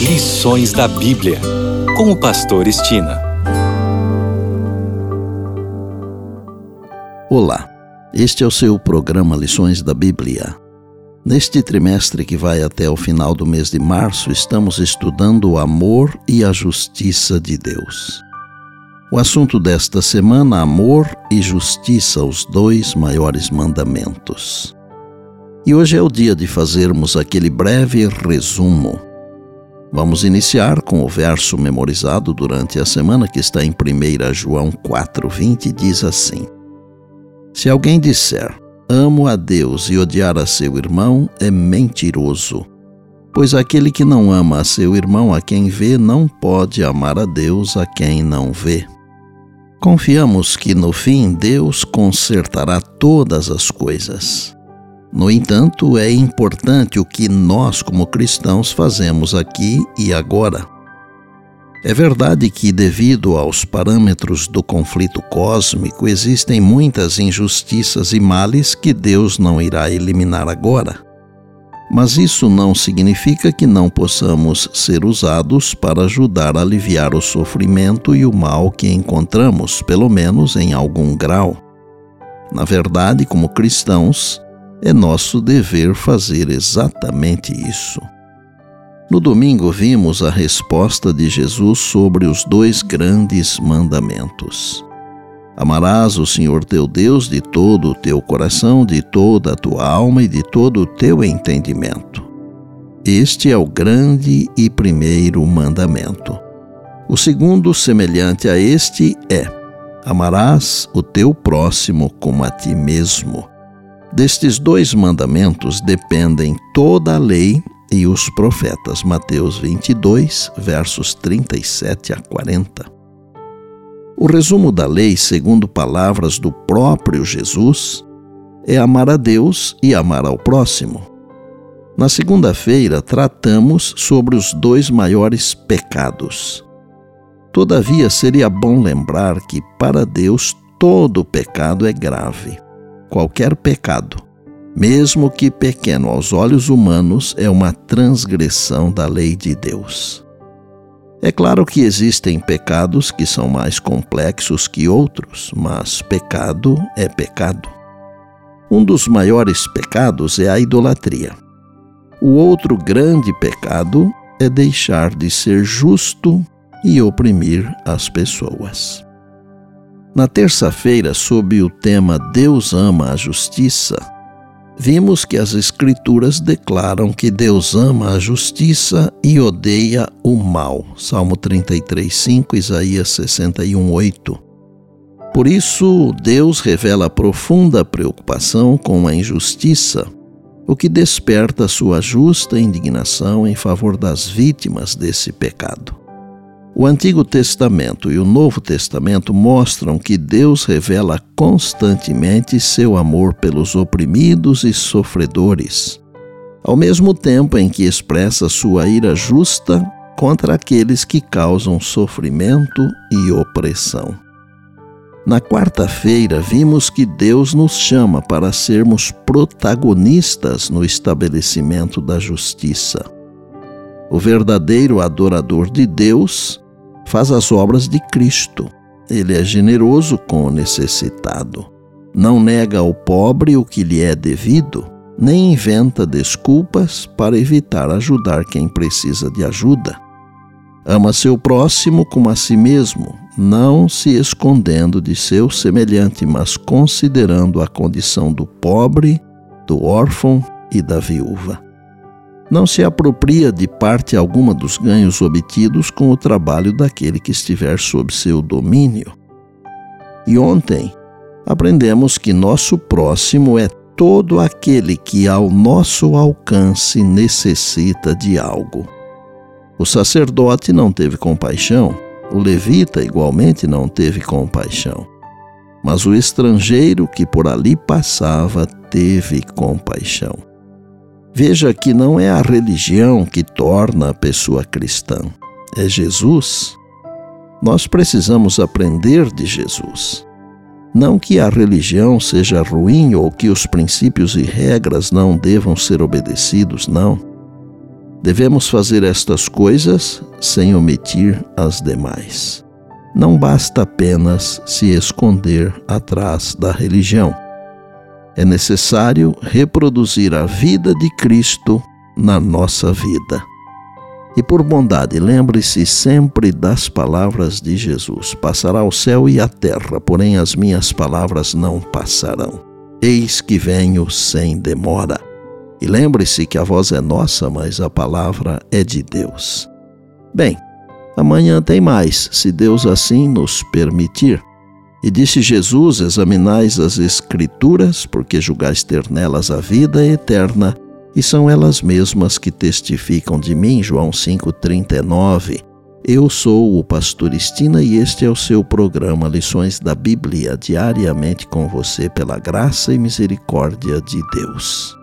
Lições da Bíblia, com o pastor Estina. Olá, este é o seu programa Lições da Bíblia. Neste trimestre que vai até o final do mês de março, estamos estudando o amor e a justiça de Deus. O assunto desta semana, amor e justiça, os dois maiores mandamentos. E hoje é o dia de fazermos aquele breve resumo. Vamos iniciar com o verso memorizado durante a semana que está em 1 João 4:20, diz assim: Se alguém disser, amo a Deus e odiar a seu irmão, é mentiroso. Pois aquele que não ama a seu irmão a quem vê, não pode amar a Deus a quem não vê. Confiamos que no fim Deus consertará todas as coisas. No entanto, é importante o que nós, como cristãos, fazemos aqui e agora. É verdade que, devido aos parâmetros do conflito cósmico, existem muitas injustiças e males que Deus não irá eliminar agora. Mas isso não significa que não possamos ser usados para ajudar a aliviar o sofrimento e o mal que encontramos, pelo menos em algum grau. Na verdade, como cristãos, é nosso dever fazer exatamente isso. No domingo vimos a resposta de Jesus sobre os dois grandes mandamentos. Amarás o Senhor teu Deus de todo o teu coração, de toda a tua alma e de todo o teu entendimento. Este é o grande e primeiro mandamento. O segundo, semelhante a este, é: amarás o teu próximo como a ti mesmo. Destes dois mandamentos dependem toda a lei e os profetas. Mateus 22, versos 37 a 40. O resumo da lei, segundo palavras do próprio Jesus, é amar a Deus e amar ao próximo. Na segunda-feira, tratamos sobre os dois maiores pecados. Todavia, seria bom lembrar que, para Deus, todo pecado é grave. Qualquer pecado, mesmo que pequeno aos olhos humanos, é uma transgressão da lei de Deus. É claro que existem pecados que são mais complexos que outros, mas pecado é pecado. Um dos maiores pecados é a idolatria. O outro grande pecado é deixar de ser justo e oprimir as pessoas. Na terça-feira, sob o tema Deus ama a justiça, vimos que as Escrituras declaram que Deus ama a justiça e odeia o mal. Salmo 33:5, Isaías 61:8. Por isso, Deus revela profunda preocupação com a injustiça, o que desperta sua justa indignação em favor das vítimas desse pecado. O Antigo Testamento e o Novo Testamento mostram que Deus revela constantemente seu amor pelos oprimidos e sofredores, ao mesmo tempo em que expressa sua ira justa contra aqueles que causam sofrimento e opressão. Na quarta-feira, vimos que Deus nos chama para sermos protagonistas no estabelecimento da justiça. O verdadeiro adorador de Deus faz as obras de Cristo. Ele é generoso com o necessitado. Não nega ao pobre o que lhe é devido, nem inventa desculpas para evitar ajudar quem precisa de ajuda. Ama seu próximo como a si mesmo, não se escondendo de seu semelhante, mas considerando a condição do pobre, do órfão e da viúva. Não se apropria de parte alguma dos ganhos obtidos com o trabalho daquele que estiver sob seu domínio. E ontem aprendemos que nosso próximo é todo aquele que ao nosso alcance necessita de algo. O sacerdote não teve compaixão, o levita igualmente não teve compaixão, mas o estrangeiro que por ali passava teve compaixão. Veja que não é a religião que torna a pessoa cristã, é Jesus. Nós precisamos aprender de Jesus. Não que a religião seja ruim ou que os princípios e regras não devam ser obedecidos, não. Devemos fazer estas coisas sem omitir as demais. Não basta apenas se esconder atrás da religião. É necessário reproduzir a vida de Cristo na nossa vida. E por bondade, lembre-se sempre das palavras de Jesus. Passará o céu e a terra, porém as minhas palavras não passarão. Eis que venho sem demora. E lembre-se que a voz é nossa, mas a palavra é de Deus. Bem, amanhã tem mais, se Deus assim nos permitir. E disse Jesus: examinais as Escrituras, porque julgais ter nelas a vida eterna, e são elas mesmas que testificam de mim. João 5,39. Eu sou o pastor Estina e este é o seu programa Lições da Bíblia, diariamente com você pela graça e misericórdia de Deus.